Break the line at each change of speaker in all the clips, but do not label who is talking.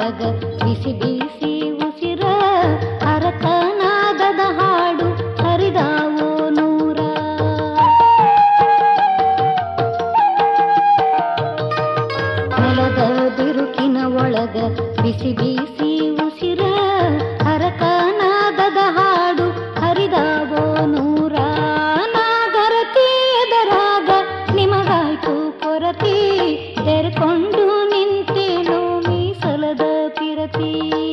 ಒಳಗ ಬಿಸಿ ಬಿಸಿ ಉಸಿರ ಹರಕನಾದದ ಹಾಡು ಹರಿದಾವೋ ನೂರ. ನೆಲದ ಬಿರುಕಿನ ಒಳಗ ಬಿಸಿ ಬಿಸಿ ಉಸಿರ ಹರಕನಾದದ ಹಾಡು ಹರಿದಾವೋ ನೂರ. ನಾಗರತಿ ಎದರಾಗ ನಿಮಗಾಯ್ತು ಕೊರತಿ, ತೆರೆಕೊಂಡು ನಿಂತೇನೋ ಮೀಸಲದ ಪಿರತಿ.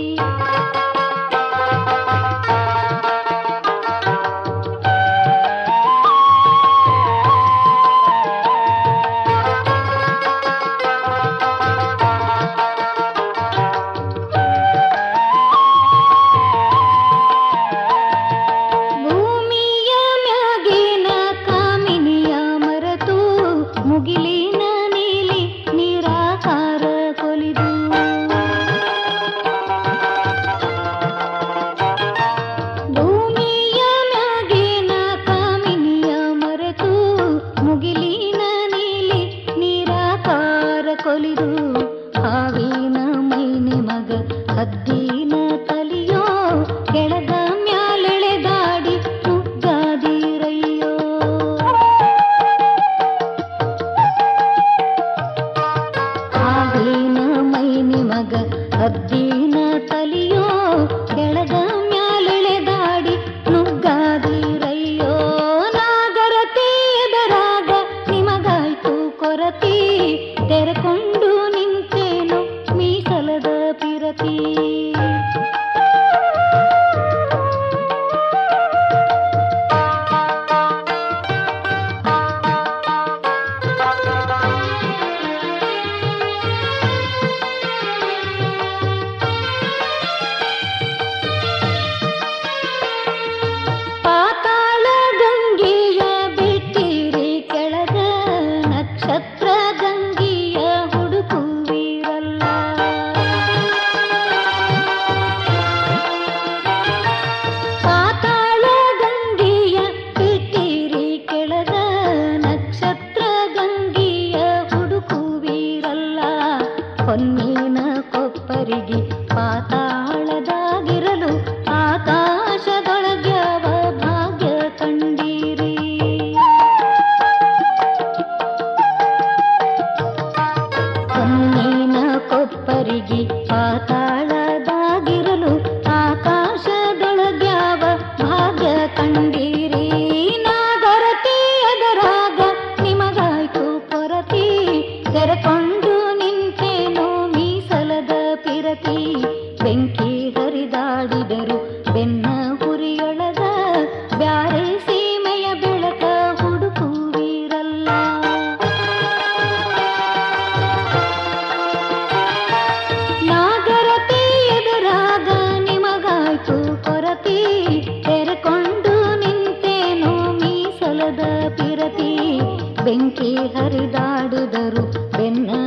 ಭೂಮಿಯ ಮ್ಯಾಗಿನ ಕಾಮಿನಿಯ ಮರೆತು ಮುಗಿಲಿನ ನೀಲಿ ನಿರಾಕಾರ ಕೊಲಿದು. ಭೂಮಿಯ ಮ್ಯಾಗಿನ ಕಾಮಿನಿಯ ಮರೆತು ಮುಗಿಲಿನ ನೀಲಿ ನಿರಾಕಾರ ಕೊಲಿದು. ಹಾವಿನ ಮೈನೆ ಮಗ ಹದ್ದಿನ ತಲಿಯೋ ಕೆಳಗ ಮ್ಯಾಲೆಳೆದಾಡಿ ನುಗ್ಗಾದಿರಯ್ಯೋ. ಹಾವಿನ ಮೈನೆ ಮಗ ಹದ್ದಿನ ತಲಿಯೋ ಕೆಳಗ ಮ್ಯಾಲೆಳೆದಾಡಿ ನುಗ್ಗಾದಿರಯ್ಯೋ. ನಾಗರತಿ ಎದರಾಗ ನಿಮಗಾಯ್ತು ಕೊರತಿ, ತೆರೆಕೊಂಡು ನಿಂತೇನು ಮೀಸಲದ ಪಿರತಿ. ಪಾತಾಳ ಗಂಗೆಯ ಬಿಟ್ಟಿರಿ ಕೆಳಗ, ನಕ್ಷತ್ರ ಗಂಗೆಯ ಹುಡುಕುವಿರಲ್ಲ. ಪಾತಾಳ ಗಂಗೆಯ ಬಿಟ್ಟಿರಿ ಕೆಳಗ, ನಕ್ಷತ್ರ ಗಂಗೆಯ ಹುಡುಕುವಿರಲ್ಲ. ಹೊನ್ನಿನ ಕೊಪ್ಪರಿಗೆ ಪಾತಾಳದಾಗಿರಲು ಆಕಾಶದೊಳಗ್ಯಾವ ಭಾಗ್ಯ ಕಂಡೀರಿ. ಹೊನ್ನಿನ ಕೊಪ್ಪರಿಗೆ ಪಾತಾಳದಾಗಿರಲು ಆಕಾಶದೊಳಗ್ಯಾವ ಭಾಗ್ಯ ಕಂಡೀರಿ. ನಾಗರತಿ ಎದರಾಗ ನಿಮಗಾಯ್ತು ಕೊರತಿ, ತೆರೆಕೊಂಡು ನಿಂತೇನೋ ಮೀಸಲದ ಪಿರತಿ. ಬೆಂಕಿ ಹರಿದಾಡಿದರು ಬೆನ್ನ ಹುರಿಯೊಳಗ, ಬ್ಯಾರೆ ಸೀಮೆಯ ಬೆಳಕ ಹುಡುಕುವಿರಲ್ಲ. ನಾಗರತಿ ಎದುರಾಗ ನಿಮಗಾಯ್ತು ಕೊರತಿ, ತೆರೆಕೊಂಡು ನಿಂತೇನೋ ಮೀಸಲದ ಪಿರತಿ. ಬೆಂಕಿ ಹರಿದಾಡಿದರು ಬೆನ್ನ